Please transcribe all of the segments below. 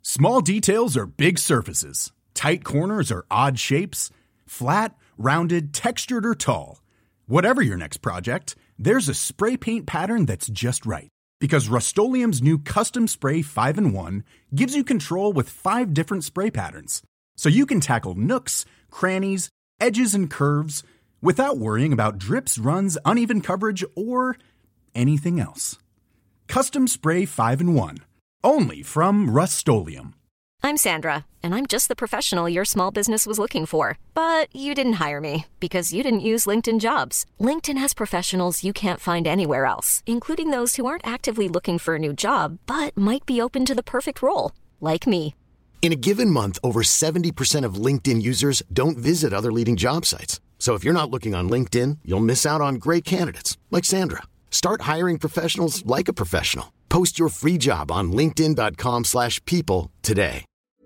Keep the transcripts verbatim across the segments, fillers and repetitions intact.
Small details are big surfaces. Tight corners are odd shapes. Flat, rounded, textured, or tall. Whatever your next project, there's a spray paint pattern that's just right. Because Rust-Oleum's new Custom Spray five in one gives you control with five different spray patterns. So you can tackle nooks, crannies, edges, and curves without worrying about drips, runs, uneven coverage, or anything else. Custom Spray five in one. Only from Rust-Oleum. I'm Sandra, and I'm just the professional your small business was looking for. But you didn't hire me because you didn't use LinkedIn Jobs. LinkedIn has professionals you can't find anywhere else, including those who aren't actively looking for a new job, but might be open to the perfect role, like me. In a given month, over seventy percent of LinkedIn users don't visit other leading job sites. So if you're not looking on LinkedIn, you'll miss out on great candidates, like Sandra. Start hiring professionals like a professional. Post your free job on linkedin.com slash people today.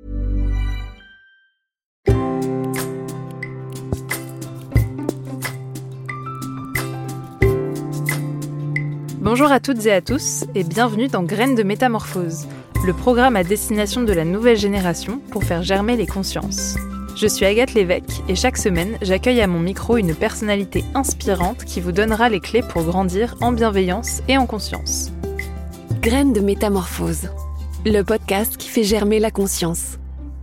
Bonjour à toutes et à tous et bienvenue dans Graines de Métamorphose, le programme à destination de la nouvelle génération pour faire germer les consciences. Je suis Agathe Lévesque et chaque semaine, j'accueille à mon micro une personnalité inspirante qui vous donnera les clés pour grandir en bienveillance et en conscience. Graines de Métamorphose, le podcast qui fait germer la conscience.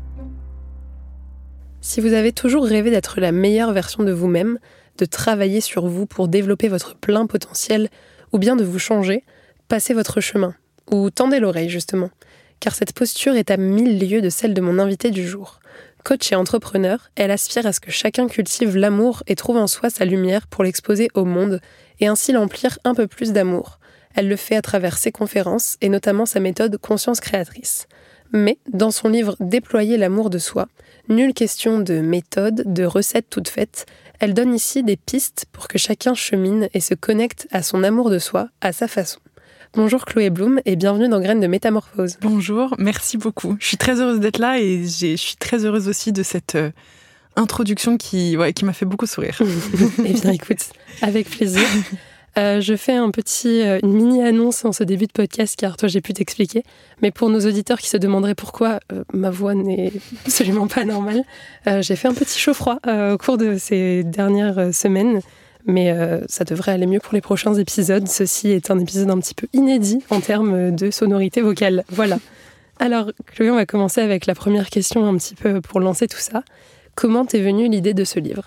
Si vous avez toujours rêvé d'être la meilleure version de vous-même, de travailler sur vous pour développer votre plein potentiel, ou bien de vous changer, passez votre chemin, ou tendez l'oreille justement, car cette posture est à mille lieues de celle de mon invitée du jour. Coach et entrepreneur, elle aspire à ce que chacun cultive l'amour et trouve en soi sa lumière pour l'exposer au monde, et ainsi l'emplir un peu plus d'amour. Elle le fait à travers ses conférences, et notamment sa méthode Conscience Créatrice. Mais, dans son livre « Déployer l'amour de soi », nulle question de méthode, de recette toute faite, elle donne ici des pistes pour que chacun chemine et se connecte à son amour de soi, à sa façon. Bonjour Chloé Bloom et bienvenue dans Graines de Métamorphose. Bonjour, merci beaucoup. Je suis très heureuse d'être là et j'ai, je suis très heureuse aussi de cette euh, introduction qui, ouais, qui m'a fait beaucoup sourire. Eh bien écoute, avec plaisir. Euh, je fais un petit, euh, une mini-annonce en ce début de podcast car toi j'ai pu t'expliquer, mais pour nos auditeurs qui se demanderaient pourquoi euh, ma voix n'est absolument pas normale, euh, j'ai fait un petit chaud-froid euh, au cours de ces dernières euh, semaines, mais euh, ça devrait aller mieux pour les prochains épisodes. Ceci est un épisode un petit peu inédit en termes de sonorité vocale. Voilà. Alors Chloé, on va commencer avec la première question un petit peu pour lancer tout ça. Comment t'est venue l'idée de ce livre ?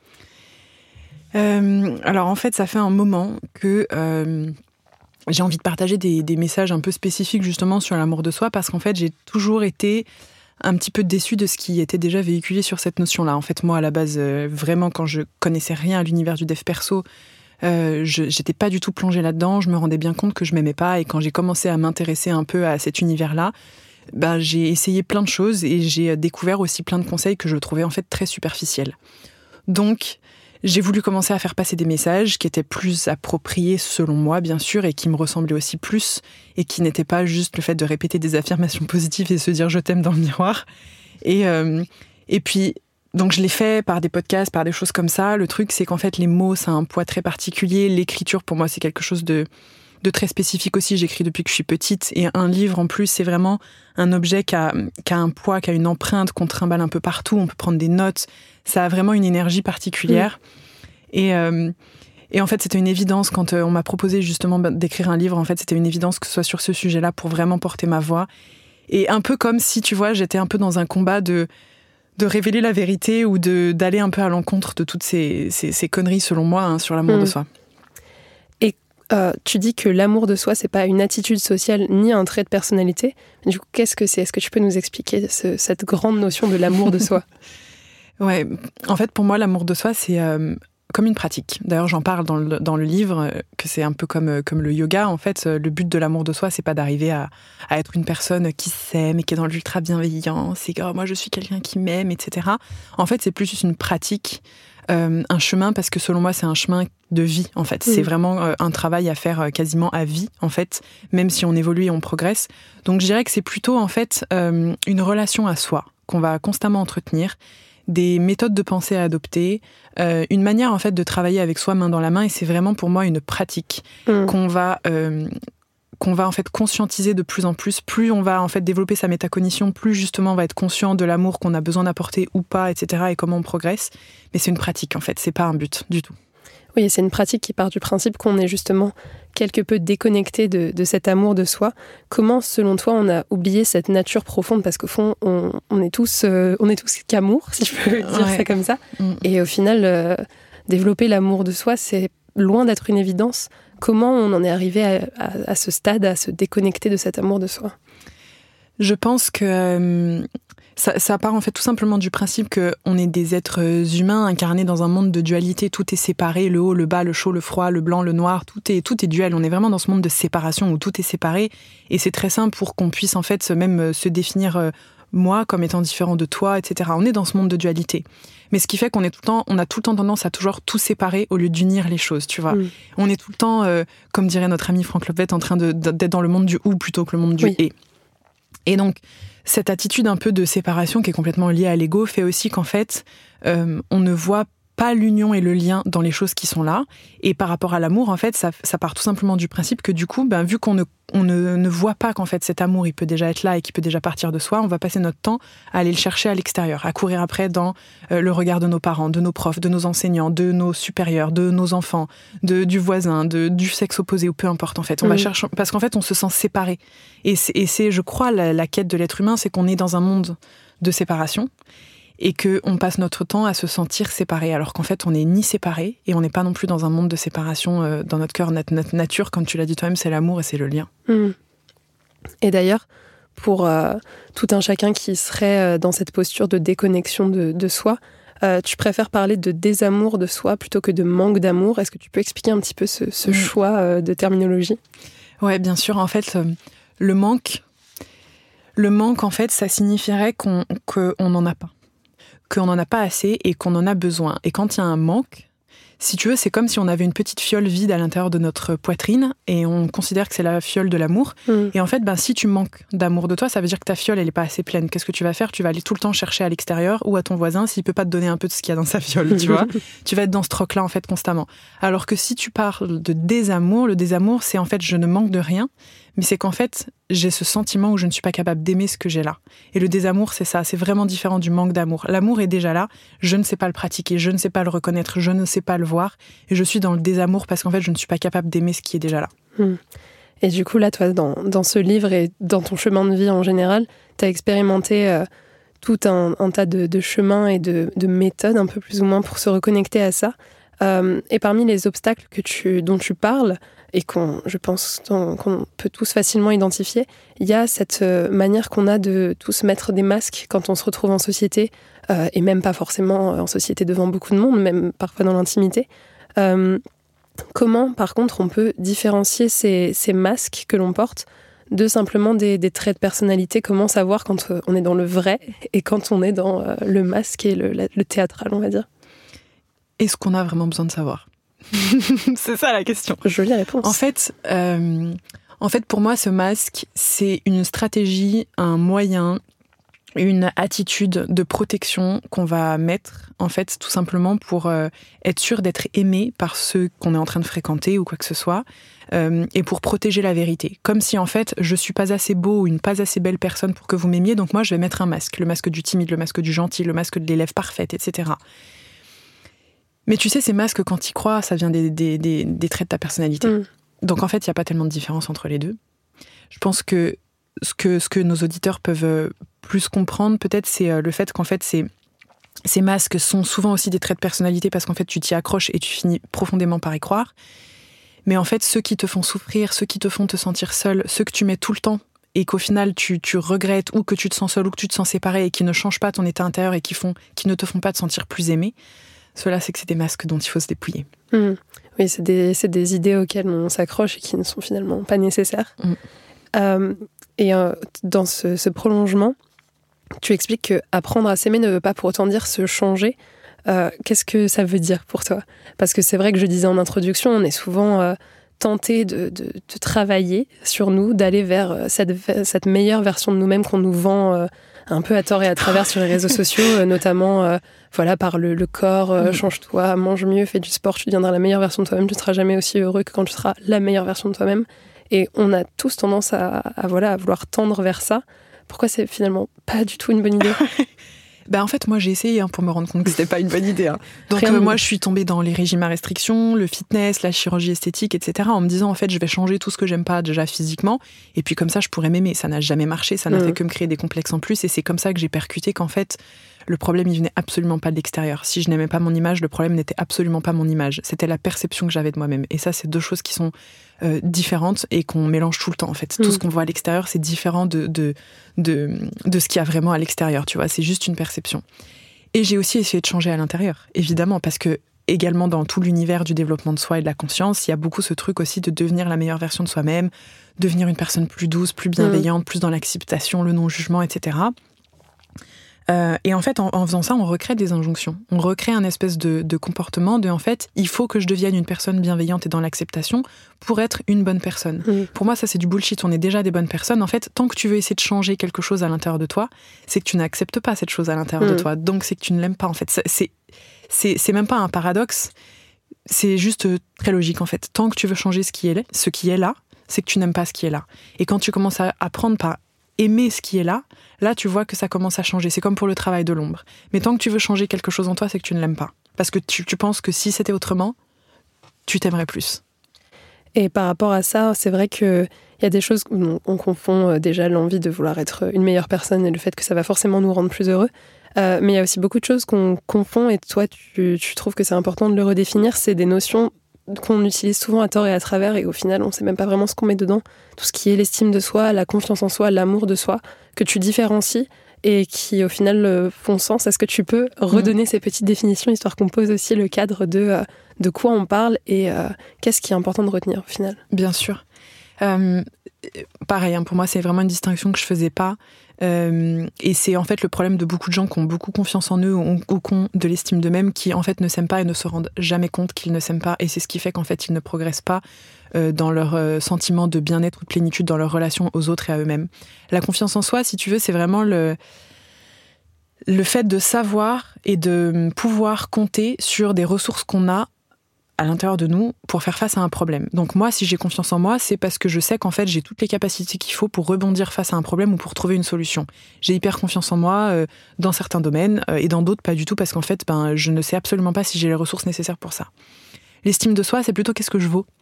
Euh, alors en fait, ça fait un moment que euh, j'ai envie de partager des, des messages un peu spécifiques justement sur l'amour de soi parce qu'en fait, j'ai toujours été un petit peu déçue de ce qui était déjà véhiculé sur cette notion-là. En fait, moi, à la base, euh, vraiment, quand je connaissais rien à l'univers du dev perso, euh, je, j'étais pas du tout plongée là-dedans, je me rendais bien compte que je m'aimais pas et quand j'ai commencé à m'intéresser un peu à cet univers-là, ben, j'ai essayé plein de choses et j'ai découvert aussi plein de conseils que je trouvais en fait très superficiels. Donc, j'ai voulu commencer à faire passer des messages qui étaient plus appropriés selon moi, bien sûr, et qui me ressemblaient aussi plus, et qui n'étaient pas juste le fait de répéter des affirmations positives et se dire « je t'aime » dans le miroir. Et, euh, et puis, donc je l'ai fait par des podcasts, par des choses comme ça. Le truc, c'est qu'en fait, les mots, ça a un poids très particulier. L'écriture, pour moi, c'est quelque chose de, de très spécifique aussi. J'écris depuis que je suis petite, et un livre, en plus, c'est vraiment un objet qui a, qui a un poids, qui a une empreinte, qu'on trimballe un peu partout. On peut prendre des notes. Ça a vraiment une énergie particulière. Mmh. Et, euh, et en fait, c'était une évidence quand euh, on m'a proposé justement d'écrire un livre. En fait, c'était une évidence que ce soit sur ce sujet-là pour vraiment porter ma voix. Et un peu comme si, tu vois, j'étais un peu dans un combat de, de révéler la vérité ou de, d'aller un peu à l'encontre de toutes ces, ces, ces conneries, selon moi, hein, sur l'amour mmh. de soi. Et euh, tu dis que l'amour de soi, c'est pas une attitude sociale ni un trait de personnalité. Du coup, qu'est-ce que c'est ? Est-ce que tu peux nous expliquer ce, cette grande notion de l'amour de soi ? Ouais, en fait, pour moi, l'amour de soi, c'est euh, comme une pratique. D'ailleurs, j'en parle dans le, dans le livre, que c'est un peu comme, comme le yoga. En fait, le but de l'amour de soi, c'est pas d'arriver à, à être une personne qui s'aime et qui est dans l'ultra-bienveillance, c'est que oh, moi, je suis quelqu'un qui m'aime, et cetera. En fait, c'est plus juste une pratique, euh, un chemin, parce que selon moi, c'est un chemin de vie, en fait. Mmh. C'est vraiment euh, un travail à faire euh, quasiment à vie, en fait, même si on évolue et on progresse. Donc, je dirais que c'est plutôt, en fait, euh, une relation à soi qu'on va constamment entretenir, des méthodes de pensée à adopter, euh, une manière en fait de travailler avec soi main dans la main, et c'est vraiment pour moi une pratique mmh. qu'on va euh, qu'on va en fait conscientiser de plus en plus. Plus on va en fait développer sa métacognition, plus justement on va être conscient de l'amour qu'on a besoin d'apporter ou pas, et cetera, et comment on progresse. Mais c'est une pratique en fait, c'est pas un but du tout. Oui, c'est une pratique qui part du principe qu'on est justement quelque peu déconnecté de, de cet amour de soi. Comment, selon toi, on a oublié cette nature profonde ? Parce qu'au fond, on, on est tous, euh, on est tous qu'amour, si je peux dire ouais. ça comme ça. Mm. Et au final, euh, développer l'amour de soi, c'est loin d'être une évidence. Comment on en est arrivé à, à, à ce stade, à se déconnecter de cet amour de soi ? Je pense que euh, ça, ça part en fait tout simplement du principe qu'on est des êtres humains incarnés dans un monde de dualité. Tout est séparé, le haut, le bas, le chaud, le froid, le blanc, le noir, tout est, tout est duel. On est vraiment dans ce monde de séparation où tout est séparé. Et c'est très simple pour qu'on puisse en fait même se définir euh, moi comme étant différent de toi, et cetera. On est dans ce monde de dualité. Mais ce qui fait qu'on est tout le temps, on a tout le temps tendance à toujours tout séparer au lieu d'unir les choses, tu vois. Mm. On est tout le temps, euh, comme dirait notre ami Franck Lopvet, en train de, d'être dans le monde du ou plutôt que le monde du oui. et. Et donc, cette attitude un peu de séparation qui est complètement liée à l'ego fait aussi qu'en fait, euh, on ne voit pas l'union et le lien dans les choses qui sont là. Et par rapport à l'amour, en fait, ça, ça part tout simplement du principe que du coup, ben, vu qu'on ne, on ne, ne voit pas qu'en fait cet amour, il peut déjà être là et qu'il peut déjà partir de soi, on va passer notre temps à aller le chercher à l'extérieur, à courir après dans euh, le regard de nos parents, de nos profs, de nos enseignants, de nos supérieurs, de nos enfants, de, du voisin, de, du sexe opposé ou peu importe en fait. On mmh. va chercher, parce qu'en fait, on se sent séparé. Et c'est, et c'est je crois, la, la quête de l'être humain, c'est qu'on est dans un monde de séparation. Et qu'on passe notre temps à se sentir séparés, alors qu'en fait, on n'est ni séparés, et on n'est pas non plus dans un monde de séparation. Euh, dans notre cœur, notre, notre nature, comme tu l'as dit toi-même, c'est l'amour et c'est le lien. Mmh. Et d'ailleurs, pour euh, tout un chacun qui serait euh, dans cette posture de déconnexion de, de soi, euh, tu préfères parler de désamour de soi plutôt que de manque d'amour. Est-ce que tu peux expliquer un petit peu ce, ce mmh. choix euh, de terminologie ? Ouais, bien sûr. En fait, euh, le manque, le manque, en fait, ça signifierait qu'on qu'on n'en a pas. qu'on n'en a pas assez et qu'on en a besoin. Et quand il y a un manque, si tu veux, c'est comme si on avait une petite fiole vide à l'intérieur de notre poitrine et on considère que c'est la fiole de l'amour. Mmh. Et en fait, ben, si tu manques d'amour de toi, ça veut dire que ta fiole, elle n'est pas assez pleine. Qu'est-ce que tu vas faire ? Tu vas aller tout le temps chercher à l'extérieur ou à ton voisin s'il ne peut pas te donner un peu de ce qu'il y a dans sa fiole, tu vois ? Tu vas être dans ce troc-là, en fait, constamment. Alors que si tu parles de désamour, le désamour, c'est en fait, je ne manque de rien, mais c'est qu'en fait, j'ai ce sentiment où je ne suis pas capable d'aimer ce que j'ai là. Et le désamour, c'est ça, c'est vraiment différent du manque d'amour. L'amour est déjà là, je ne sais pas le pratiquer, je ne sais pas le reconnaître, je ne sais pas le voir, et je suis dans le désamour parce qu'en fait, je ne suis pas capable d'aimer ce qui est déjà là. Mmh. Et du coup, là, toi, dans, dans ce livre et dans ton chemin de vie en général, tu as expérimenté euh, tout un, un tas de, de chemins et de, de méthodes, un peu plus ou moins, pour se reconnecter à ça. Euh, et parmi les obstacles que tu, dont tu parles, et qu'on, je pense qu'on peut tous facilement identifier, il y a cette manière qu'on a de tous mettre des masques quand on se retrouve en société, euh, et même pas forcément en société devant beaucoup de monde, même parfois dans l'intimité. Euh, comment, par contre, on peut différencier ces, ces masques que l'on porte de simplement des, des traits de personnalité ? Comment savoir quand on est dans le vrai et quand on est dans euh, le masque et le, le théâtral, on va dire ? Est-ce qu'on a vraiment besoin de savoir ? C'est ça la question. Jolie réponse. En fait, euh, en fait, pour moi, ce masque, c'est une stratégie, un moyen, une attitude de protection qu'on va mettre, en fait, tout simplement pour euh, être sûr d'être aimé par ceux qu'on est en train de fréquenter ou quoi que ce soit, euh, et pour protéger la vérité. Comme si, en fait, je suis pas assez beau ou une pas assez belle personne pour que vous m'aimiez, donc moi, je vais mettre un masque. Le masque du timide, le masque du gentil, le masque de l'élève parfaite, et cetera. Mais tu sais, ces masques, quand tu y crois, ça vient des, des, des, des traits de ta personnalité. Mmh. Donc en fait, il n'y a pas tellement de différence entre les deux. Je pense que ce que, ce que nos auditeurs peuvent plus comprendre, peut-être, c'est le fait qu'en fait, ces, ces masques sont souvent aussi des traits de personnalité parce qu'en fait, tu t'y accroches et tu finis profondément par y croire. Mais en fait, ceux qui te font souffrir, ceux qui te font te sentir seul, ceux que tu mets tout le temps et qu'au final, tu, tu regrettes ou que tu te sens seul ou que tu te sens séparé et qui ne changent pas ton état intérieur et qui, font, qui ne te font pas te sentir plus aimé, cela, c'est que c'est des masques dont il faut se dépouiller. Mmh. Oui, c'est des, c'est des idées auxquelles on s'accroche et qui ne sont finalement pas nécessaires. Mmh. Euh, et euh, dans ce, ce prolongement, tu expliques qu'apprendre à s'aimer ne veut pas pour autant dire se changer. Euh, qu'est-ce que ça veut dire pour toi ? Parce que c'est vrai que je disais en introduction, on est souvent euh, tenté de, de, de travailler sur nous, d'aller vers cette, cette meilleure version de nous-mêmes qu'on nous vend euh, un peu à tort et à travers sur les réseaux sociaux, euh, notamment euh, voilà, par le, le corps, euh, mmh. change-toi, mange mieux, fais du sport, tu deviendras la meilleure version de toi-même, tu ne seras jamais aussi heureux que quand tu seras la meilleure version de toi-même. Et on a tous tendance à, à, voilà, à vouloir tendre vers ça. Pourquoi c'est finalement pas du tout une bonne idée ? Ben en fait, moi, j'ai essayé hein, pour me rendre compte que c'était pas une bonne idée. Hein. Donc, euh, moi, je suis tombée dans les régimes à restriction, le fitness, la chirurgie esthétique, et cetera, en me disant, en fait, je vais changer tout ce que j'aime pas déjà physiquement, et puis comme ça, je pourrais m'aimer. Ça n'a jamais marché, ça n'a mmh. fait que me créer des complexes en plus, et c'est comme ça que j'ai percuté qu'en fait, le problème, il venait absolument pas de l'extérieur. Si je n'aimais pas mon image, le problème n'était absolument pas mon image. C'était la perception que j'avais de moi-même. Et ça, c'est deux choses qui sont euh, différentes et qu'on mélange tout le temps, en fait. Mmh. Tout ce qu'on voit à l'extérieur, c'est différent de, de, de, de ce qu'il y a vraiment à l'extérieur, tu vois. C'est juste une perception. Et j'ai aussi essayé de changer à l'intérieur, évidemment, parce que également dans tout l'univers du développement de soi et de la conscience, il y a beaucoup ce truc aussi de devenir la meilleure version de soi-même, devenir une personne plus douce, plus bienveillante, mmh. plus dans l'acceptation, le non-jugement, et cetera. Euh, et en fait, en, en faisant ça, on recrée des injonctions. On recrée un espèce de, de comportement de, en fait, il faut que je devienne une personne bienveillante et dans l'acceptation pour être une bonne personne. Mmh. Pour moi, ça, c'est du bullshit. On est déjà des bonnes personnes. En fait, tant que tu veux essayer de changer quelque chose à l'intérieur de toi, c'est que tu n'acceptes pas cette chose à l'intérieur mmh. de toi. Donc, c'est que tu ne l'aimes pas, en fait. C'est, c'est, c'est même pas un paradoxe. C'est juste très logique, en fait. Tant que tu veux changer ce qui est là, ce qui est là, c'est que tu n'aimes pas ce qui est là. Et quand tu commences à apprendre par aimer ce qui est là, là, tu vois que ça commence à changer. C'est comme pour le travail de l'ombre. Mais tant que tu veux changer quelque chose en toi, c'est que tu ne l'aimes pas. Parce que tu, tu penses que si c'était autrement, tu t'aimerais plus. Et par rapport à ça, c'est vrai qu'il y a des choses... On, on confond déjà l'envie de vouloir être une meilleure personne et le fait que ça va forcément nous rendre plus heureux. Euh, mais il y a aussi beaucoup de choses qu'on confond et toi, tu, tu trouves que c'est important de le redéfinir. C'est des notions qu'on utilise souvent à tort et à travers et au final, on ne sait même pas vraiment ce qu'on met dedans. Tout ce qui est l'estime de soi, la confiance en soi, l'amour de soi, que tu différencies et qui, au final, font sens. Est-ce que tu peux redonner mmh. ces petites définitions, histoire qu'on pose aussi le cadre de, euh, de quoi on parle et euh, qu'est-ce qui est important de retenir, au final ? Bien sûr. Euh, pareil, hein, pour moi, c'est vraiment une distinction que je ne faisais pas. Euh, et c'est en fait le problème de beaucoup de gens qui ont beaucoup confiance en eux ou, ou qui ont de l'estime d'eux-mêmes, qui en fait ne s'aiment pas et ne se rendent jamais compte qu'ils ne s'aiment pas. Et c'est ce qui fait qu'en fait, ils ne progressent pas euh, dans leur euh, sentiment de bien-être ou de plénitude dans leur relation aux autres et à eux-mêmes. La confiance en soi, si tu veux, c'est vraiment le... le fait de savoir et de pouvoir compter sur des ressources qu'on a à l'intérieur de nous pour faire face à un problème. Donc moi, si j'ai confiance en moi, c'est parce que je sais qu'en fait, j'ai toutes les capacités qu'il faut pour rebondir face à un problème ou pour trouver une solution. J'ai hyper confiance en moi euh, dans certains domaines euh, et dans d'autres, pas du tout, parce qu'en fait, ben, je ne sais absolument pas si j'ai les ressources nécessaires pour ça. L'estime de soi, c'est plutôt qu'est-ce que je vaux.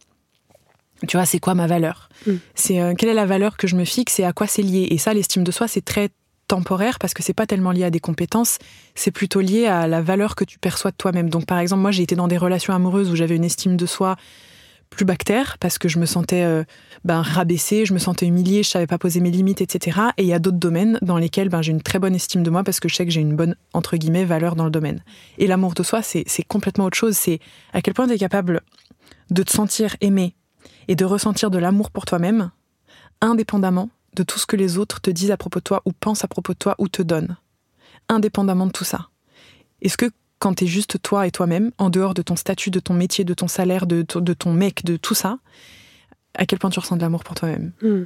Tu vois, c'est quoi ma valeur ? mmh. C'est euh, quelle est la valeur que je me fixe et à quoi c'est lié. Et ça, l'estime de soi, c'est très temporaire parce que c'est pas tellement lié à des compétences, c'est plutôt lié à la valeur que tu perçois de toi-même. Donc par exemple, moi j'ai été dans des relations amoureuses où j'avais une estime de soi plus bactère parce que je me sentais euh, ben, rabaissée, je me sentais humiliée, je savais pas poser mes limites, et cetera. Et il y a d'autres domaines dans lesquels ben, j'ai une très bonne estime de moi parce que je sais que j'ai une bonne, entre guillemets, valeur dans le domaine. Et l'amour de soi, c'est, c'est complètement autre chose. C'est à quel point tu es capable de te sentir aimé et de ressentir de l'amour pour toi-même, indépendamment de tout ce que les autres te disent à propos de toi ou pensent à propos de toi ou te donnent, indépendamment de tout ça. Est-ce que quand t'es juste toi et toi-même, en dehors de ton statut, de ton métier, de ton salaire, de, de ton mec, de tout ça, à quel point tu ressens de l'amour pour toi-même ? mmh.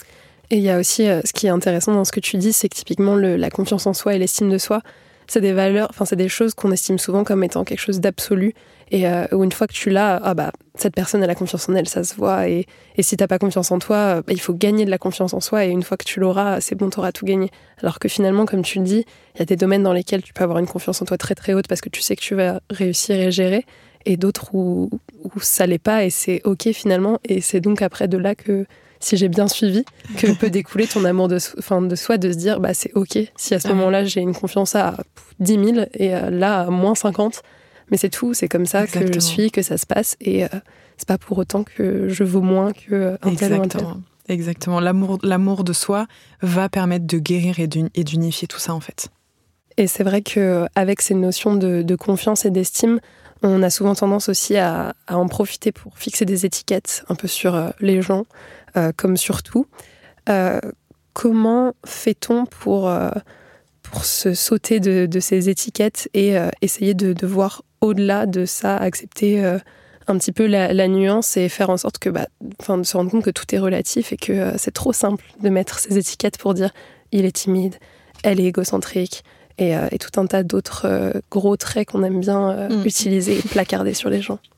Et il y a aussi, euh, ce qui est intéressant dans ce que tu dis, c'est que typiquement le, la confiance en soi et l'estime de soi, c'est des valeurs, enfin c'est des choses qu'on estime souvent comme étant quelque chose d'absolu et euh, où une fois que tu l'as, ah bah cette personne elle a confiance en elle, ça se voit et, et si t'as pas confiance en toi, bah, il faut gagner de la confiance en soi et une fois que tu l'auras, c'est bon, t'auras tout gagné. Alors que finalement, comme tu le dis, il y a des domaines dans lesquels tu peux avoir une confiance en toi très très haute parce que tu sais que tu vas réussir et gérer et d'autres où, où ça l'est pas et c'est ok finalement et c'est donc après de là que si j'ai bien suivi, que peut découler ton amour de, enfin, de soi, de se dire bah c'est ok, si à ce moment-là j'ai une confiance à dix mille et euh, là à moins cinquante, mais c'est tout, c'est comme ça Exactement. Que je suis, que ça se passe et euh, c'est pas pour autant que je vaux moins qu'un tel ou un tel. Exactement, l'amour, l'amour de soi va permettre de guérir et, d'uni- et d'unifier tout ça en fait. Et c'est vrai qu'avec ces notions de, de confiance et d'estime, on a souvent tendance aussi à, à en profiter pour fixer des étiquettes un peu sur euh, les gens, euh, comme sur tout. Euh, comment fait-on pour, euh, pour se sauter de, de ces étiquettes et euh, essayer de, de voir au-delà de ça, accepter euh, un petit peu la, la nuance et faire en sorte que, bah, enfin, de se rendre compte que tout est relatif et que euh, c'est trop simple de mettre ces étiquettes pour dire il est timide, elle est égocentrique, Et, euh, et tout un tas d'autres euh, gros traits qu'on aime bien euh, mmh. utiliser et placarder sur les gens.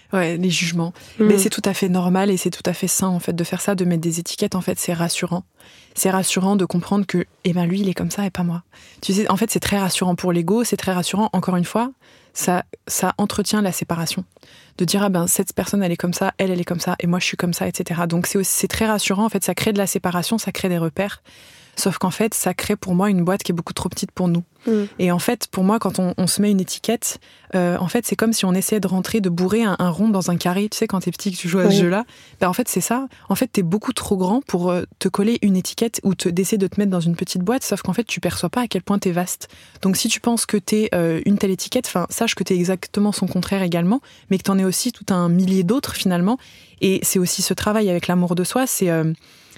Ouais, les jugements. Mmh. Mais c'est tout à fait normal et c'est tout à fait sain en fait de faire ça, de mettre des étiquettes. En fait, c'est rassurant. C'est rassurant de comprendre que, eh ben lui, il est comme ça et pas moi. Tu sais, en fait, c'est très rassurant pour l'ego. C'est très rassurant. Encore une fois, ça, ça entretient la séparation. De dire ah ben cette personne elle est comme ça, elle elle est comme ça et moi je suis comme ça, et cetera. Donc c'est aussi, c'est très rassurant. En fait, ça crée de la séparation, ça crée des repères. Sauf qu'en fait, ça crée pour moi une boîte qui est beaucoup trop petite pour nous. Mmh. Et en fait, pour moi, quand on, on se met une étiquette, euh, en fait, c'est comme si on essayait de rentrer, de bourrer un, un rond dans un carré. Tu sais, quand t'es petit, que tu joues à oui. ce jeu-là. Ben, en fait, c'est ça. En fait, t'es beaucoup trop grand pour euh, te coller une étiquette ou te, d'essayer de te mettre dans une petite boîte. Sauf qu'en fait, tu perçois pas à quel point t'es vaste. Donc, si tu penses que t'es euh, une telle étiquette, enfin, sache que t'es exactement son contraire également, mais que t'en es aussi tout un millier d'autres finalement. Et c'est aussi ce travail avec l'amour de soi. C'est euh,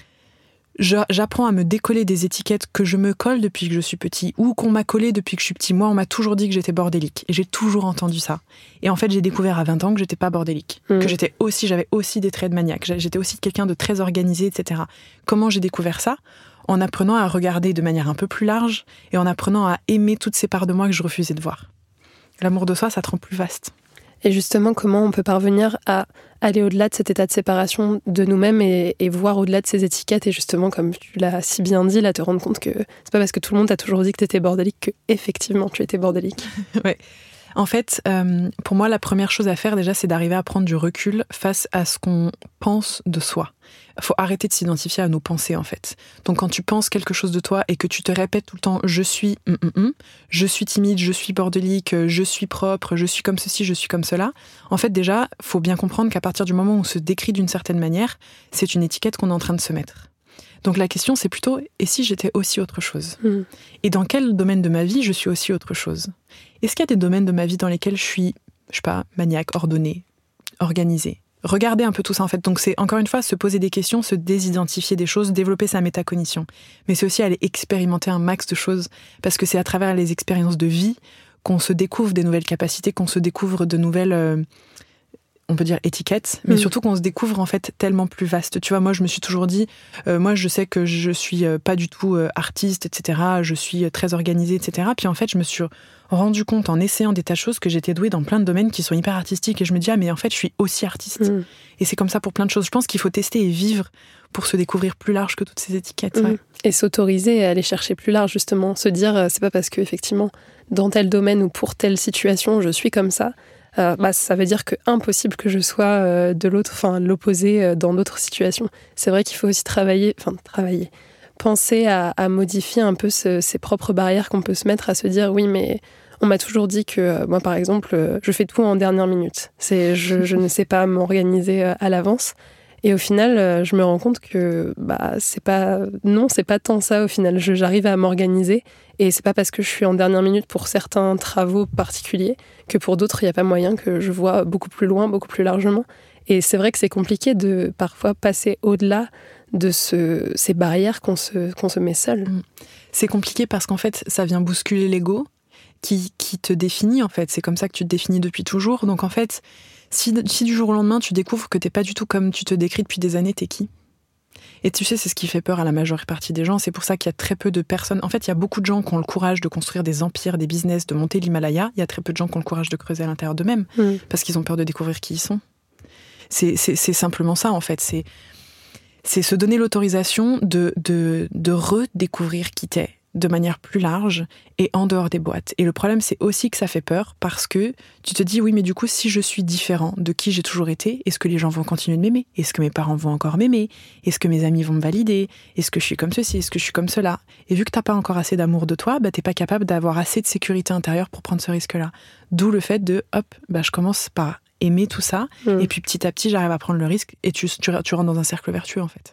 J'apprends à me décoller des étiquettes que je me colle depuis que je suis petit ou qu'on m'a collé depuis que je suis petit. Moi, on m'a toujours dit que j'étais bordélique et j'ai toujours entendu ça. Et en fait, j'ai découvert à vingt ans que j'étais pas bordélique, mmh. que j'étais aussi, j'avais aussi des traits de maniaque, j'étais aussi quelqu'un de très organisé, et cetera. Comment j'ai découvert ça ? En apprenant à regarder de manière un peu plus large et en apprenant à aimer toutes ces parts de moi que je refusais de voir. L'amour de soi, ça te rend plus vaste. Et justement, comment on peut parvenir à aller au-delà de cet état de séparation de nous-mêmes et, et voir au-delà de ces étiquettes et justement, comme tu l'as si bien dit, là, te rendre compte que c'est pas parce que tout le monde t'a toujours dit que t'étais bordélique que effectivement tu étais bordélique. Ouais. En fait, euh, pour moi, la première chose à faire déjà, c'est d'arriver à prendre du recul face à ce qu'on pense de soi. Il faut arrêter de s'identifier à nos pensées, en fait. Donc, quand tu penses quelque chose de toi et que tu te répètes tout le temps « je suis mm, mm, mm, je suis timide, je suis bordélique, je suis propre, je suis comme ceci, je suis comme cela », en fait, déjà, il faut bien comprendre qu'à partir du moment où on se décrit d'une certaine manière, c'est une étiquette qu'on est en train de se mettre. Donc la question, c'est plutôt « et si j'étais aussi autre chose mmh. ?» Et dans quel domaine de ma vie je suis aussi autre chose ? Est-ce qu'il y a des domaines de ma vie dans lesquels je suis, je sais pas, maniaque, ordonnée, organisée ? Regardez un peu tout ça en fait. Donc c'est encore une fois se poser des questions, se désidentifier des choses, développer sa métacognition. Mais c'est aussi aller expérimenter un max de choses parce que c'est à travers les expériences de vie qu'on se découvre des nouvelles capacités, qu'on se découvre de nouvelles... Euh, on peut dire étiquette, mais mmh. surtout qu'on se découvre en fait tellement plus vaste. Tu vois, moi je me suis toujours dit, euh, moi je sais que je suis euh, pas du tout euh, artiste, et cetera. Je suis euh, très organisée, et cetera. Puis en fait, je me suis rendu compte en essayant des tas de choses que j'étais douée dans plein de domaines qui sont hyper artistiques. Et je me dis, ah mais en fait, je suis aussi artiste. Mmh. Et c'est comme ça pour plein de choses. Je pense qu'il faut tester et vivre pour se découvrir plus large que toutes ces étiquettes. Mmh. Ouais. Et s'autoriser et aller chercher plus large, justement. Se dire, euh, c'est pas parce que effectivement, dans tel domaine ou pour telle situation, je suis comme ça. Euh, bah, ça veut dire que impossible que je sois euh, de l'autre, enfin l'opposé euh, dans d'autres situations. C'est vrai qu'il faut aussi travailler, enfin travailler, penser à, à modifier un peu ce, ces propres barrières qu'on peut se mettre, à se dire oui mais on m'a toujours dit que euh, moi par exemple euh, je fais tout en dernière minute. C'est je, je ne sais pas m'organiser euh, à l'avance. Et au final, euh, je me rends compte que bah c'est pas non, c'est pas tant ça au final. Je, j'arrive à m'organiser et c'est pas parce que je suis en dernière minute pour certains travaux particuliers que pour d'autres il y a pas moyen que je vois beaucoup plus loin, beaucoup plus largement. Et c'est vrai que c'est compliqué de parfois passer au-delà de ce, ces barrières qu'on se qu'on se met seul. C'est compliqué parce qu'en fait, ça vient bousculer l'ego qui qui te définit en fait. C'est comme ça que tu te définis depuis toujours. Donc en fait. Si, si du jour au lendemain, tu découvres que t'es pas du tout comme tu te décris depuis des années, t'es qui ? Et tu sais, c'est ce qui fait peur à la majeure partie des gens. C'est pour ça qu'il y a très peu de personnes... En fait, il y a beaucoup de gens qui ont le courage de construire des empires, des business, de monter l'Himalaya. Il y a très peu de gens qui ont le courage de creuser à l'intérieur d'eux-mêmes mmh. parce qu'ils ont peur de découvrir qui ils sont. C'est, c'est, c'est simplement ça, en fait. C'est, c'est se donner l'autorisation de, de, de redécouvrir qui t'es de manière plus large et en dehors des boîtes. Et le problème, c'est aussi que ça fait peur parce que tu te dis, oui, mais du coup, si je suis différent de qui j'ai toujours été, est-ce que les gens vont continuer de m'aimer ? Est-ce que mes parents vont encore m'aimer ? Est-ce que mes amis vont me valider ? Est-ce que je suis comme ceci ? Est-ce que je suis comme cela ? Et vu que t'as pas encore assez d'amour de toi, bah, t'es pas capable d'avoir assez de sécurité intérieure pour prendre ce risque-là. D'où le fait de, hop, bah, je commence par aimer tout ça, mmh. et puis petit à petit, j'arrive à prendre le risque, et tu, tu, tu rentres dans un cercle vertueux, en fait.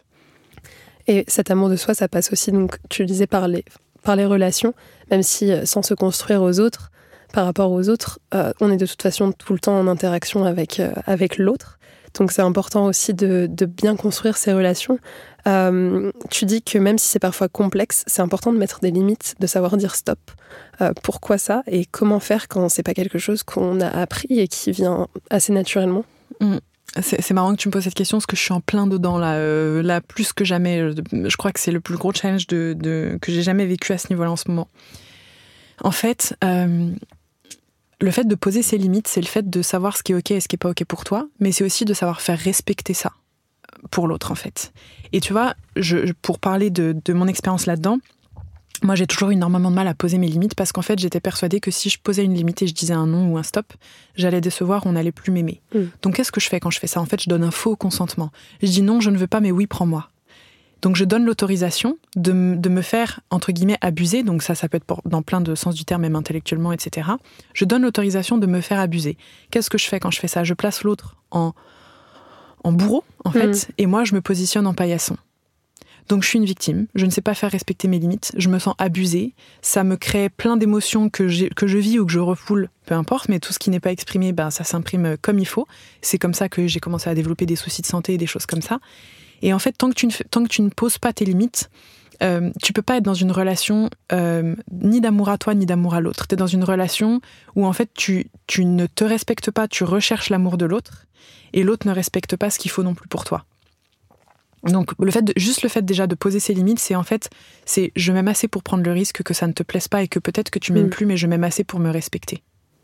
Et cet amour de soi, ça passe aussi, donc, tu le disais, par les... par les relations, même si euh, sans se construire aux autres, par rapport aux autres, euh, on est de toute façon tout le temps en interaction avec, euh, avec l'autre. Donc c'est important aussi de, de bien construire ces relations. Euh, tu dis que même si c'est parfois complexe, c'est important de mettre des limites, de savoir dire stop. Euh, pourquoi ça ? Et comment faire quand c'est pas quelque chose qu'on a appris et qui vient assez naturellement ? Mmh. C'est, c'est marrant que tu me poses cette question parce que je suis en plein dedans là, euh, là plus que jamais. Je crois que c'est le plus gros challenge de, de, que j'ai jamais vécu à ce niveau-là en ce moment. En fait, euh, le fait de poser ses limites, c'est le fait de savoir ce qui est OK et ce qui n'est pas OK pour toi, mais c'est aussi de savoir faire respecter ça pour l'autre, en fait. Et tu vois, je, pour parler de, de mon expérience là-dedans, moi, j'ai toujours eu énormément de mal à poser mes limites parce qu'en fait, j'étais persuadée que si je posais une limite et je disais un non ou un stop, j'allais décevoir, on n'allait plus m'aimer. Mm. Donc, qu'est-ce que je fais quand je fais ça ? En fait, je donne un faux consentement. Je dis non, je ne veux pas, mais oui, prends-moi. Donc, je donne l'autorisation de, m- de me faire, entre guillemets, abuser. Donc, ça, ça peut être pour, dans plein de sens du terme, même intellectuellement, et cetera. Je donne l'autorisation de me faire abuser. Qu'est-ce que je fais quand je fais ça ? Je place l'autre en, en bourreau, en fait, mm. et moi, je me positionne en paillasson. Donc je suis une victime, je ne sais pas faire respecter mes limites, je me sens abusée, ça me crée plein d'émotions que, j'ai, que je vis ou que je refoule, peu importe, mais tout ce qui n'est pas exprimé, ben, ça s'imprime comme il faut. C'est comme ça que j'ai commencé à développer des soucis de santé et des choses comme ça. Et en fait, tant que tu ne, tant que tu ne poses pas tes limites, euh, tu peux pas être dans une relation euh, ni d'amour à toi, ni d'amour à l'autre. Tu es dans une relation où en fait, tu, tu ne te respectes pas, tu recherches l'amour de l'autre, et l'autre ne respecte pas ce qu'il faut non plus pour toi. Donc, le fait de, juste le fait déjà de poser ses limites, c'est en fait, c'est je m'aime assez pour prendre le risque que ça ne te plaise pas et que peut-être que tu m'aimes mmh. plus, mais je m'aime assez pour me respecter.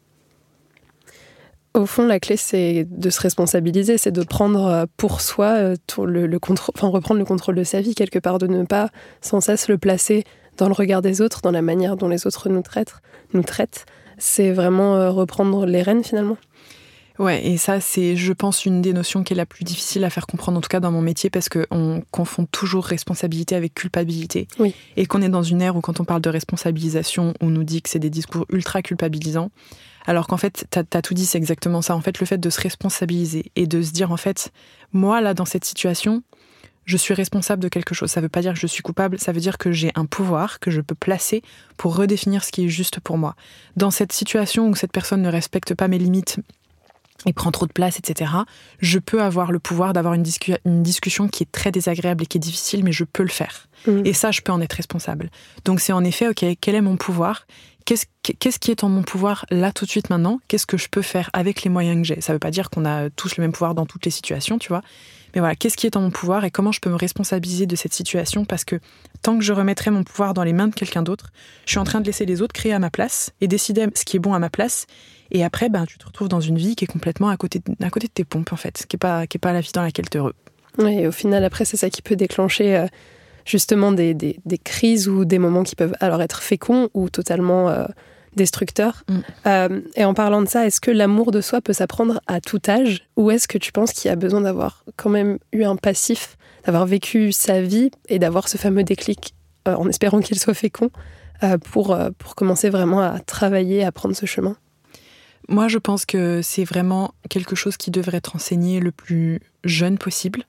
Au fond, la clé, c'est de se responsabiliser, c'est de prendre pour soi le, le contrôle, enfin reprendre le contrôle de sa vie quelque part, de ne pas sans cesse le placer dans le regard des autres, dans la manière dont les autres nous traitent. Nous traitent. C'est vraiment reprendre les rênes finalement. Ouais, et ça, c'est, je pense, une des notions qui est la plus difficile à faire comprendre, en tout cas dans mon métier, parce qu'on confond toujours responsabilité avec culpabilité. Oui. Et qu'on est dans une ère où, quand on parle de responsabilisation, on nous dit que c'est des discours ultra culpabilisants, alors qu'en fait, t'as, t'as tout dit, c'est exactement ça. En fait, le fait de se responsabiliser et de se dire, en fait, moi, là, dans cette situation, je suis responsable de quelque chose. Ça veut pas dire que je suis coupable, ça veut dire que j'ai un pouvoir que je peux placer pour redéfinir ce qui est juste pour moi. Dans cette situation où cette personne ne respecte pas mes limites, et prend trop de place, et cetera, je peux avoir le pouvoir d'avoir une, discu- une discussion qui est très désagréable et qui est difficile, mais je peux le faire. Mmh. Et ça, je peux en être responsable. Donc c'est en effet, ok, quel est mon pouvoir ? Qu'est-ce, qu'est-ce qui est en mon pouvoir là, tout de suite, maintenant ? Qu'est-ce que je peux faire avec les moyens que j'ai ? Ça veut pas dire qu'on a tous le même pouvoir dans toutes les situations, tu vois. Mais voilà, qu'est-ce qui est en mon pouvoir et comment je peux me responsabiliser de cette situation ? Parce que tant que je remettrai mon pouvoir dans les mains de quelqu'un d'autre, je suis en train de laisser les autres créer à ma place et décider ce qui est bon à ma place. Et après, ben, tu te retrouves dans une vie qui est complètement à côté de, à côté de tes pompes, en fait, qui n'est pas, qui est pas la vie dans laquelle tu es heureux. Oui, et au final, après, c'est ça qui peut déclencher euh, justement des, des, des crises ou des moments qui peuvent alors être féconds ou totalement euh, destructeurs. Mm. Euh, et en parlant de ça, est-ce que l'amour de soi peut s'apprendre à tout âge ? Ou est-ce que tu penses qu'il y a besoin d'avoir quand même eu un passif, d'avoir vécu sa vie et d'avoir ce fameux déclic, euh, en espérant qu'il soit fécond, euh, pour, euh, pour commencer vraiment à travailler, à prendre ce chemin ? Moi, je pense que c'est vraiment quelque chose qui devrait être enseigné le plus jeune possible.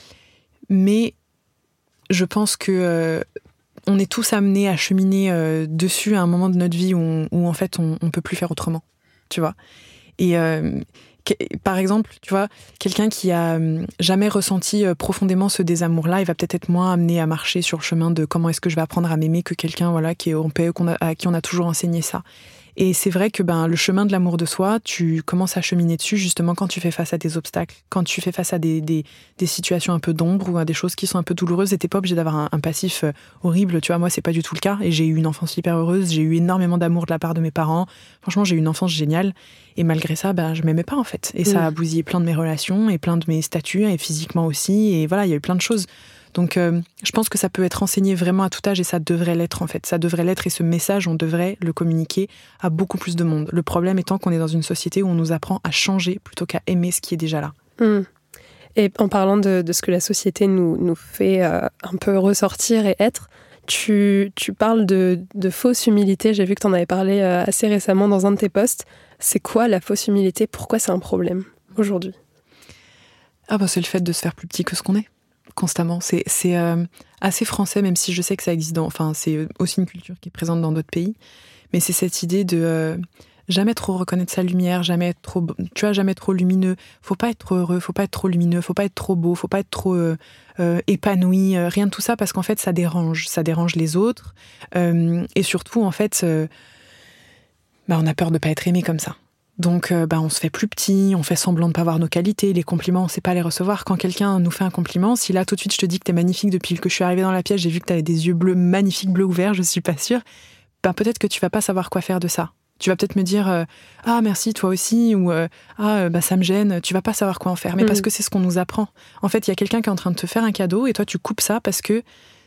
Mais je pense que euh, on est tous amenés à cheminer euh, dessus à un moment de notre vie où, on, où en fait, on ne peut plus faire autrement, tu vois. Et euh, que, par exemple, tu vois, quelqu'un qui a jamais ressenti euh, profondément ce désamour-là, il va peut-être être moins amené à marcher sur le chemin de comment est-ce que je vais apprendre à m'aimer que quelqu'un, voilà, qui est européen, qu'on a, à qui on a toujours enseigné ça. Et c'est vrai que ben, le chemin de l'amour de soi, tu commences à cheminer dessus justement quand tu fais face à des obstacles, quand tu fais face à des, des, des situations un peu d'ombre ou à des choses qui sont un peu douloureuses. Et t'es pas obligé d'avoir un, un passif horrible. Tu vois, moi, c'est pas du tout le cas. Et j'ai eu une enfance hyper heureuse. J'ai eu énormément d'amour de la part de mes parents. Franchement, j'ai eu une enfance géniale. Et malgré ça, ben, je m'aimais pas en fait. Et mmh. ça a bousillé plein de mes relations et plein de mes statuts, et physiquement aussi. Et voilà, il y a eu plein de choses. Donc, euh, je pense que ça peut être enseigné vraiment à tout âge et ça devrait l'être en fait. Ça devrait l'être et ce message, on devrait le communiquer à beaucoup plus de monde. Le problème étant qu'on est dans une société où on nous apprend à changer plutôt qu'à aimer ce qui est déjà là. Mmh. Et en parlant de, de ce que la société nous, nous fait euh, un peu ressortir et être, tu, tu parles de, de fausse humilité. J'ai vu que tu en avais parlé euh, assez récemment dans un de tes posts. C'est quoi la fausse humilité ? Pourquoi c'est un problème aujourd'hui ? Ah bah c'est le fait de se faire plus petit que ce qu'on est. Constamment. C'est, c'est euh, assez français, même si je sais que ça existe dans... Enfin, c'est aussi une culture qui est présente dans d'autres pays. Mais c'est cette idée de euh, jamais trop reconnaître sa lumière, jamais être trop... Tu vois, jamais trop lumineux. Faut pas être trop heureux, faut pas être trop lumineux, faut pas être trop beau, faut pas être trop euh, euh, épanoui. Euh, rien de tout ça, parce qu'en fait, ça dérange. Ça dérange les autres. Euh, et surtout, en fait, euh, bah, on a peur de pas être aimé comme ça. Donc, euh, bah, on se fait plus petit, on fait semblant de ne pas voir nos qualités, les compliments, on ne sait pas les recevoir. Quand quelqu'un nous fait un compliment, si là, tout de suite, je te dis que t'es magnifique depuis que je suis arrivée dans la pièce, j'ai vu que t'avais des yeux bleus, magnifiques, bleus ouverts, je suis pas sûre, bah, peut-être que tu vas pas savoir quoi faire de ça. Tu vas peut-être me dire euh, « Ah, merci, toi aussi » ou euh, « Ah, bah, ça me gêne », tu vas pas savoir quoi en faire. Mais mmh. parce que c'est ce qu'on nous apprend. En fait, il y a quelqu'un qui est en train de te faire un cadeau et toi, tu coupes ça parce que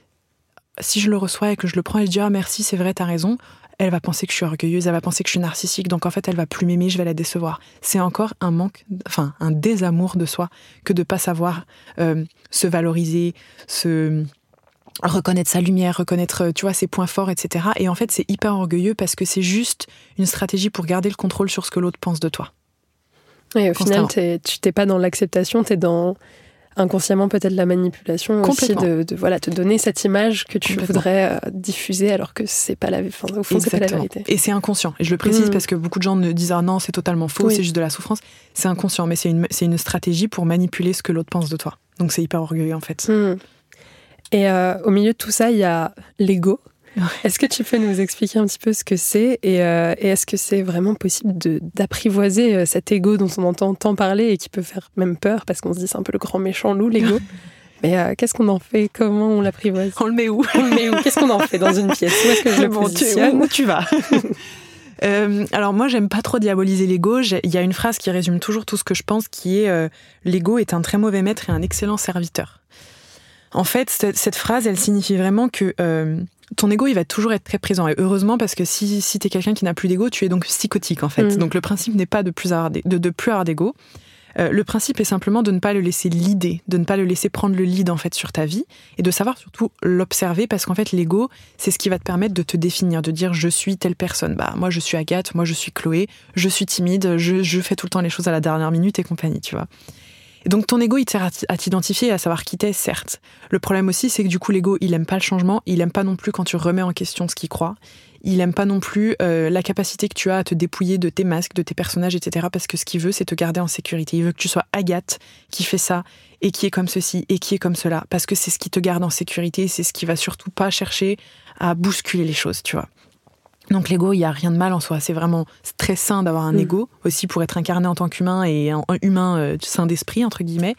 si je le reçois et que je le prends et je dis « Ah, merci, c'est vrai, t'as raison », elle va penser que je suis orgueilleuse, elle va penser que je suis narcissique, donc en fait, elle va plus m'aimer, je vais la décevoir. C'est encore un manque, enfin, un désamour de soi que de pas savoir euh, se valoriser, se... reconnaître sa lumière, reconnaître, tu vois, ses points forts, et cetera. Et en fait, c'est hyper orgueilleux parce que c'est juste une stratégie pour garder le contrôle sur ce que l'autre pense de toi. Et au final, t'es, tu t'es pas dans l'acceptation, t'es dans inconsciemment peut-être la manipulation aussi de, de voilà, te donner cette image que tu voudrais euh, diffuser alors que c'est pas la, enfin, au fond, c'est pas la vérité. Et c'est inconscient. Et je le précise mmh. parce que beaucoup de gens ne disent « Ah non, c'est totalement faux, oui. c'est juste de la souffrance ». C'est inconscient, mais c'est une, c'est une stratégie pour manipuler ce que l'autre pense de toi. Donc c'est hyper orgueilleux en fait. Mmh. Et euh, au milieu de tout ça, il y a l'ego. Ouais. Est-ce que tu peux nous expliquer un petit peu ce que c'est et, euh, et est-ce que c'est vraiment possible de, d'apprivoiser euh, cet ego dont on entend tant parler et qui peut faire même peur parce qu'on se dit c'est un peu le grand méchant loup, l'ego. Mais euh, qu'est-ce qu'on en fait? Comment on l'apprivoise? On le met où? On le met où? Qu'est-ce qu'on en fait dans une pièce? Où est-ce que je le bon, positionne? Où, où tu vas? euh, alors moi, j'aime pas trop diaboliser l'ego. Il y a une phrase qui résume toujours tout ce que je pense qui est euh, « L'ego est un très mauvais maître et un excellent serviteur ». En fait, cette, cette phrase, elle signifie vraiment que euh, ton ego, il va toujours être très présent. Et heureusement, parce que si, si t'es quelqu'un qui n'a plus d'ego, tu es donc psychotique, en fait. Mmh. Donc le principe n'est pas de plus avoir, de, de plus avoir d'ego. Euh, le principe est simplement de ne pas le laisser leader, de ne pas le laisser prendre le lead, en fait, sur ta vie, et de savoir surtout l'observer, parce qu'en fait, l'ego, c'est ce qui va te permettre de te définir, de dire « je suis telle personne ». Bah, moi, je suis Agathe, moi, je suis Chloé, je suis timide, je, je fais tout le temps les choses à la dernière minute et compagnie, tu vois. Et donc ton ego, il te sert à t'identifier et à savoir qui t'es, certes. Le problème aussi, c'est que du coup, l'ego, il aime pas le changement, il aime pas non plus quand tu remets en question ce qu'il croit, il aime pas non plus euh, la capacité que tu as à te dépouiller de tes masques, de tes personnages, et cetera. Parce que ce qu'il veut, c'est te garder en sécurité. Il veut que tu sois Agathe, qui fait ça, et qui est comme ceci, et qui est comme cela. Parce que c'est ce qui te garde en sécurité, c'est ce qui va surtout pas chercher à bousculer les choses, tu vois. Donc l'ego, il n'y a rien de mal en soi. C'est vraiment très sain d'avoir un mmh. ego, aussi pour être incarné en tant qu'humain et un humain euh, sain d'esprit, entre guillemets.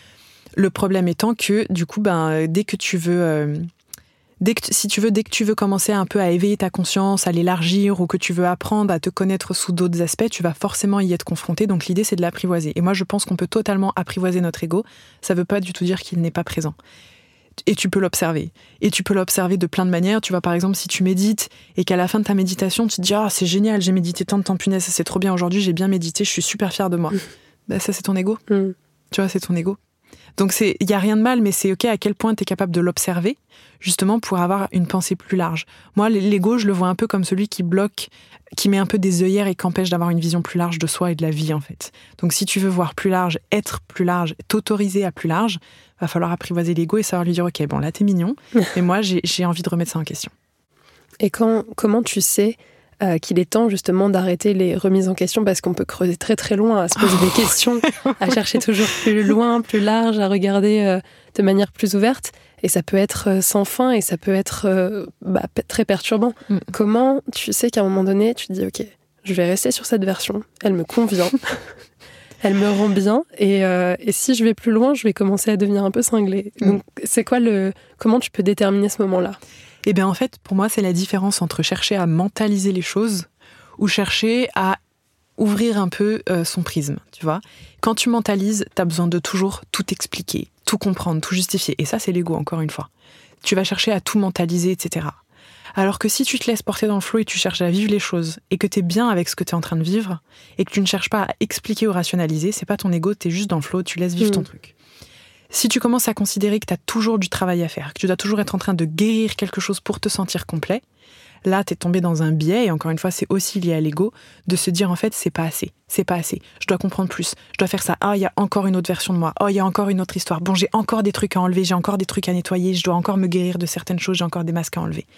Le problème étant que, du coup, ben, dès que tu veux... Euh, dès que, si tu veux, dès que tu veux commencer un peu à éveiller ta conscience, à l'élargir, ou que tu veux apprendre à te connaître sous d'autres aspects, tu vas forcément y être confronté. Donc l'idée, c'est de l'apprivoiser. Et moi, je pense qu'on peut totalement apprivoiser notre ego. Ça ne veut pas du tout dire qu'il n'est pas présent. Et tu peux l'observer. Et tu peux l'observer de plein de manières. Tu vois, par exemple, si tu médites et qu'à la fin de ta méditation, tu te dis « Ah, c'est génial, j'ai médité tant de temps, punaise, c'est trop bien aujourd'hui, j'ai bien médité, je suis super fière de moi. » Ben, ça, c'est ton ego. Mm. Tu vois, c'est ton ego. Donc, il n'y a rien de mal, mais c'est OK à quel point tu es capable de l'observer, justement, pour avoir une pensée plus large. Moi, l'ego, je le vois un peu comme celui qui bloque, qui met un peu des œillères et qui empêche d'avoir une vision plus large de soi et de la vie, en fait. Donc, si tu veux voir plus large, être plus large, t'autoriser à plus large, va falloir apprivoiser l'ego et savoir lui dire « Ok, bon, là, t'es mignon, mais moi, j'ai, j'ai envie de remettre ça en question. » Et quand, comment tu sais euh, qu'il est temps, justement, d'arrêter les remises en question, parce qu'on peut creuser très, très loin, à se poser oh, des questions, ouais. à chercher toujours plus loin, plus large, à regarder euh, de manière plus ouverte, et ça peut être sans fin, et ça peut être euh, bah, très perturbant. Mm. Comment tu sais qu'à un moment donné, tu te dis « Ok, je vais rester sur cette version, elle me convient ». Elle me rend bien, et, euh, et si je vais plus loin, je vais commencer à devenir un peu cinglée. Mmh. Donc, c'est quoi le... Comment tu peux déterminer ce moment-là? Eh bien, en fait, pour moi, c'est la différence entre chercher à mentaliser les choses ou chercher à ouvrir un peu euh, son prisme, tu vois. Quand tu mentalises, t'as besoin de toujours tout expliquer, tout comprendre, tout justifier. Et ça, c'est l'ego, encore une fois. Tu vas chercher à tout mentaliser, et cetera. Alors que si tu te laisses porter dans le flow et tu cherches à vivre les choses et que t'es bien avec ce que t'es en train de vivre et que tu ne cherches pas à expliquer ou rationaliser, c'est pas ton ego, t'es juste dans le flow, tu laisses vivre mmh. ton truc. Si tu commences à considérer que t'as toujours du travail à faire, que tu dois toujours être en train de guérir quelque chose pour te sentir complet, là, t'es tombé dans un biais, et encore une fois, c'est aussi lié à l'ego, de se dire en fait, c'est pas assez, c'est pas assez, je dois comprendre plus, je dois faire ça, ah, il y a encore une autre version de moi, oh, il y a encore une autre histoire, bon, j'ai encore des trucs à enlever, j'ai encore des trucs à nettoyer, je dois encore me guérir de certaines choses, j'ai encore des masques à enlever.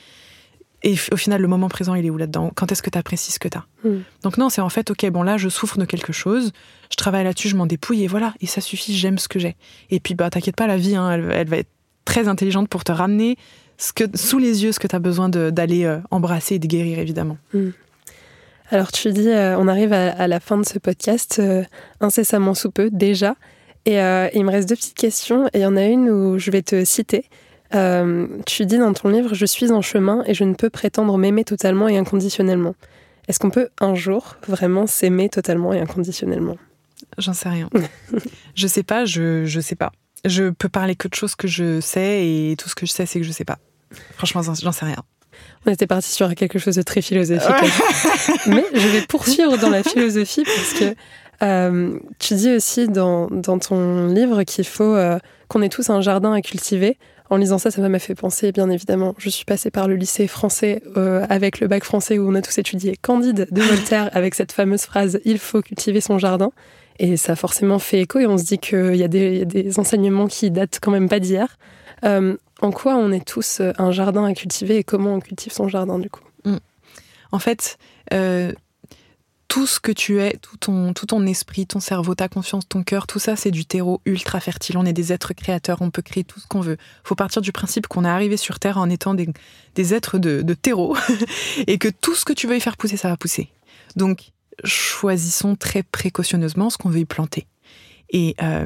Et au final, le moment présent, il est où là-dedans? Quand est-ce que tu apprécies ce que tu as? mm. Donc non, c'est en fait, ok, bon là, je souffre de quelque chose, je travaille là-dessus, je m'en dépouille, et voilà, et ça suffit, j'aime ce que j'ai. Et puis, bah, t'inquiète pas, la vie, hein, elle, elle va être très intelligente pour te ramener ce que, sous les yeux ce que tu as besoin de, d'aller euh, embrasser et de guérir, évidemment. Mm. Alors, tu dis, euh, on arrive à, à la fin de ce podcast, euh, incessamment sous peu, déjà, et euh, il me reste deux petites questions, et il y en a une où je vais te citer. Euh, tu dis dans ton livre « Je suis en chemin et je ne peux prétendre m'aimer totalement et inconditionnellement ». Est-ce qu'on peut un jour vraiment s'aimer totalement et inconditionnellement ? J'en sais rien. je sais pas, je, je sais pas. Je peux parler que de choses que je sais et tout ce que je sais, c'est que je sais pas. Franchement, j'en sais rien. On était parti sur quelque chose de très philosophique. Ouais. Mais je vais poursuivre dans la philosophie parce que euh, tu dis aussi dans, dans ton livre qu'il faut euh, qu'on ait tous un jardin à cultiver. En lisant ça, ça m'a fait penser, bien évidemment, je suis passée par le lycée français euh, avec le bac français où on a tous étudié Candide de Voltaire avec cette fameuse phrase « il faut cultiver son jardin ». Et ça a forcément fait écho et on se dit qu'il y a des, il y a des enseignements qui datent quand même pas d'hier. Euh, en quoi on est tous un jardin à cultiver et comment on cultive son jardin du coup ? mmh. En fait, euh, tout ce que tu es, tout ton, tout ton esprit, ton cerveau, ta conscience, ton cœur, tout ça c'est du terreau ultra fertile. On est des êtres créateurs, on peut créer tout ce qu'on veut. Il faut partir du principe qu'on est arrivé sur Terre en étant des, des êtres de, de terreau et que tout ce que tu veux y faire pousser, ça va pousser. Donc, choisissons très précautionneusement ce qu'on veut y planter. Et euh,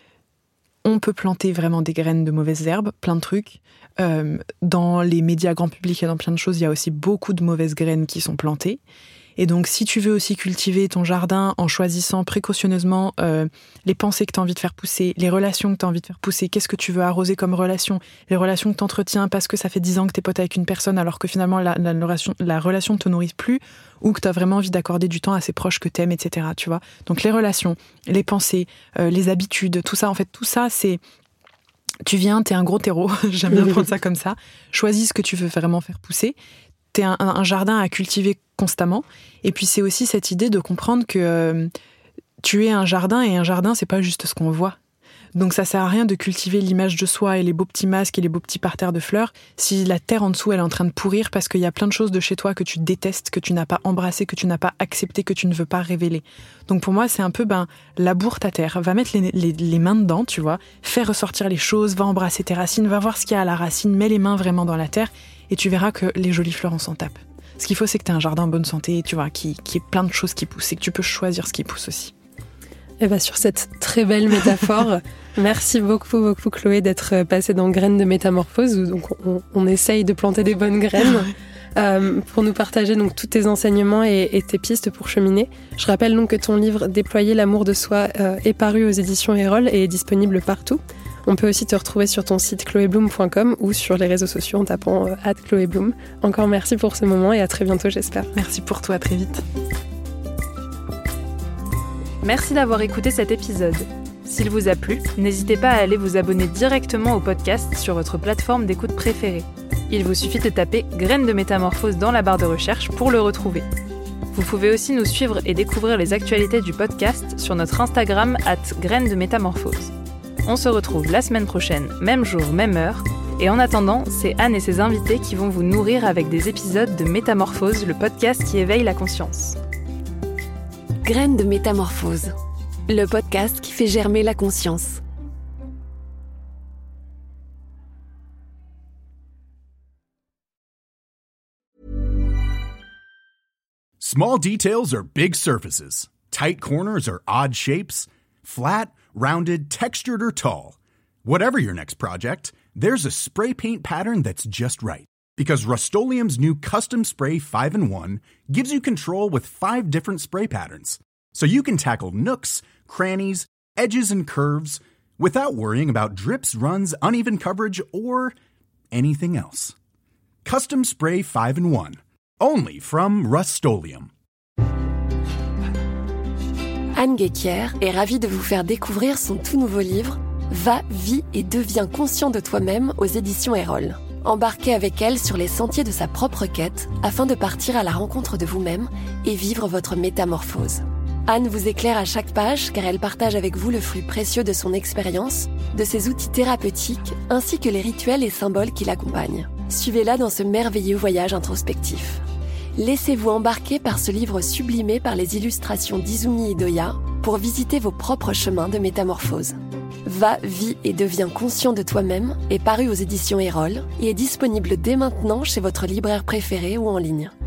on peut planter vraiment des graines de mauvaises herbes, plein de trucs. Euh, dans les médias grand public et dans plein de choses, il y a aussi beaucoup de mauvaises graines qui sont plantées. Et donc, si tu veux aussi cultiver ton jardin en choisissant précautionneusement euh, les pensées que tu as envie de faire pousser, les relations que tu as envie de faire pousser, qu'est-ce que tu veux arroser comme relation, les relations que tu entretiens parce que ça fait dix ans que tu es pote avec une personne alors que finalement la, la, la, relation, la relation ne te nourrit plus ou que tu as vraiment envie d'accorder du temps à ses proches que tu aimes, et cetera. Tu vois ? Donc, les relations, les pensées, euh, les habitudes, tout ça, en fait, tout ça, c'est... Tu viens, t'es un gros terreau, j'aime bien prendre ça comme ça, choisis ce que tu veux vraiment faire pousser. T'es un, un jardin à cultiver constamment. Et puis, c'est aussi cette idée de comprendre que euh, tu es un jardin et un jardin, c'est pas juste ce qu'on voit. Donc, ça sert à rien de cultiver l'image de soi et les beaux petits masques et les beaux petits parterres de fleurs si la terre en dessous, elle est en train de pourrir parce qu'il y a plein de choses de chez toi que tu détestes, que tu n'as pas embrassé, que tu n'as pas accepté, que tu ne veux pas révéler. Donc, pour moi, c'est un peu, ben, laboure ta terre. Va mettre les, les, les mains dedans, tu vois. Fais ressortir les choses, va embrasser tes racines, va voir ce qu'il y a à la racine, mets les mains vraiment dans la terre. Et tu verras que les jolies fleurs, on s'en tape. Ce qu'il faut, c'est que tu aies un jardin en bonne santé, tu vois, qui, qui ait plein de choses qui poussent et que tu peux choisir ce qui pousse aussi. Et bien, sur cette très belle métaphore, merci beaucoup, beaucoup Chloé d'être passée dans Graines de Métamorphose, où donc on, on essaye de planter des bonnes graines euh, pour nous partager donc tous tes enseignements et, et tes pistes pour cheminer. Je rappelle donc que ton livre Déployer l'amour de soi euh, est paru aux éditions Erol et est disponible partout. On peut aussi te retrouver sur ton site chloé bloom point com ou sur les réseaux sociaux en tapant euh, arobase chloé bloom. Encore merci pour ce moment et à très bientôt, j'espère. Merci pour toi, à très vite. Merci d'avoir écouté cet épisode. S'il vous a plu, n'hésitez pas à aller vous abonner directement au podcast sur votre plateforme d'écoute préférée. Il vous suffit de taper « Graines de métamorphose » dans la barre de recherche pour le retrouver. Vous pouvez aussi nous suivre et découvrir les actualités du podcast sur notre Instagram arobase graines de métamorphose. On se retrouve la semaine prochaine, même jour, même heure. Et en attendant, c'est Anne et ses invités qui vont vous nourrir avec des épisodes de Métamorphose, le podcast qui éveille la conscience. Graines de métamorphose, le podcast qui fait germer la conscience. Small details are big surfaces. Tight corners are odd shapes. Flat, rounded, textured, or tall. Whatever your next project, there's a spray paint pattern that's just right. Because Rust-Oleum's new Custom Spray five in one gives you control with five different spray patterns. So you can tackle nooks, crannies, edges, and curves without worrying about drips, runs, uneven coverage, or anything else. Custom Spray five in one. Only from Rust-Oleum. Anne Guéquière est ravie de vous faire découvrir son tout nouveau livre « Va, vis et deviens conscient de toi-même » aux éditions Erol. Embarquez avec elle sur les sentiers de sa propre quête afin de partir à la rencontre de vous-même et vivre votre métamorphose. Anne vous éclaire à chaque page car elle partage avec vous le fruit précieux de son expérience, de ses outils thérapeutiques ainsi que les rituels et symboles qui l'accompagnent. Suivez-la dans ce merveilleux voyage introspectif. Laissez-vous embarquer par ce livre sublimé par les illustrations d'Izumi Idoya pour visiter vos propres chemins de métamorphose. Va, vis et deviens conscient de toi-même est paru aux éditions Erol et est disponible dès maintenant chez votre libraire préféré ou en ligne.